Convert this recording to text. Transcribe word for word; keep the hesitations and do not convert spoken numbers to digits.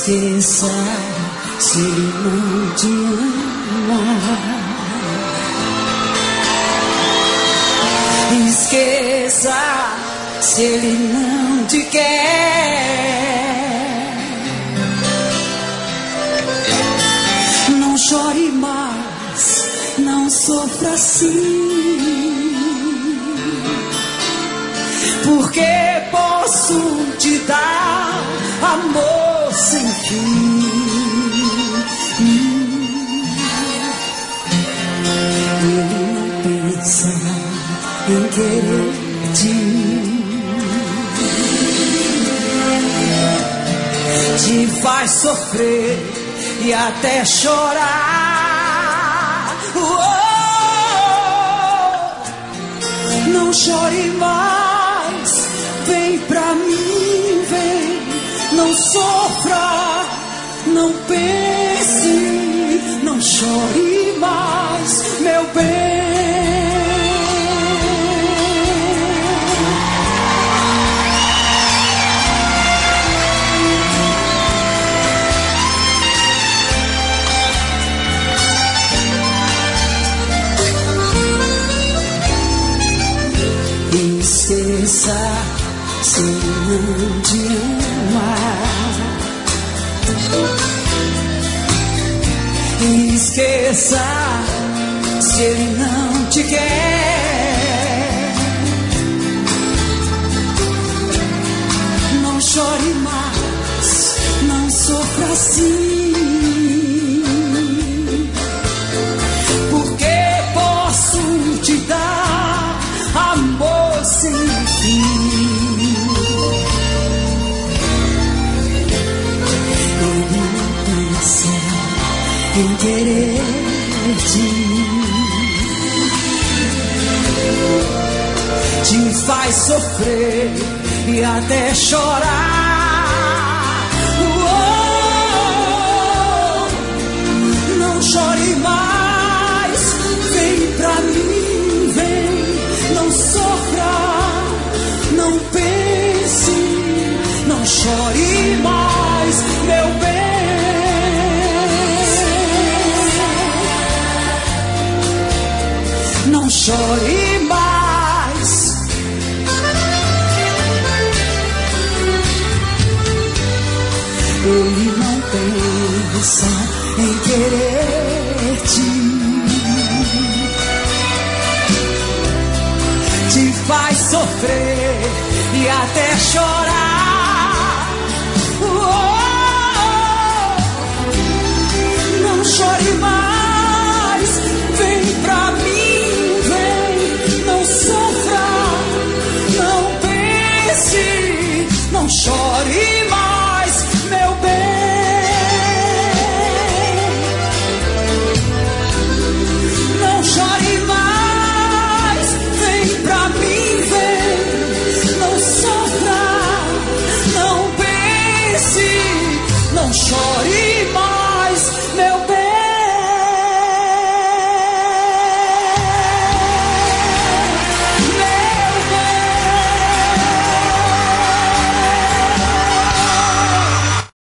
Esqueça se ele não te ama. Esqueça se ele não te quer. Não chore mais, não sofra assim, porque posso te dar amor sem fim. Ele não pensa em querer-te, te faz sofrer e até chorar. Oh, não chore mais, vem pra mim, vem, não sofra, não pense, não chore mais, meu bem. Esqueça se não te ama. Esqueça se ele não te quer. Não chore mais, não sofra assim, porque posso te dar amor sem fim. Ele não pensa em querer-te, te faz sofrer e até chorar. Oh, não chore mais, vem pra mim, vem, não sofra, não pense, não chore mais, meu bem. Não chore mais. Ele não pensa em querer-te, te faz sofrer e até chorar. Oh, não chore mais, vem pra mim, vem, não sofra, não pense, não chore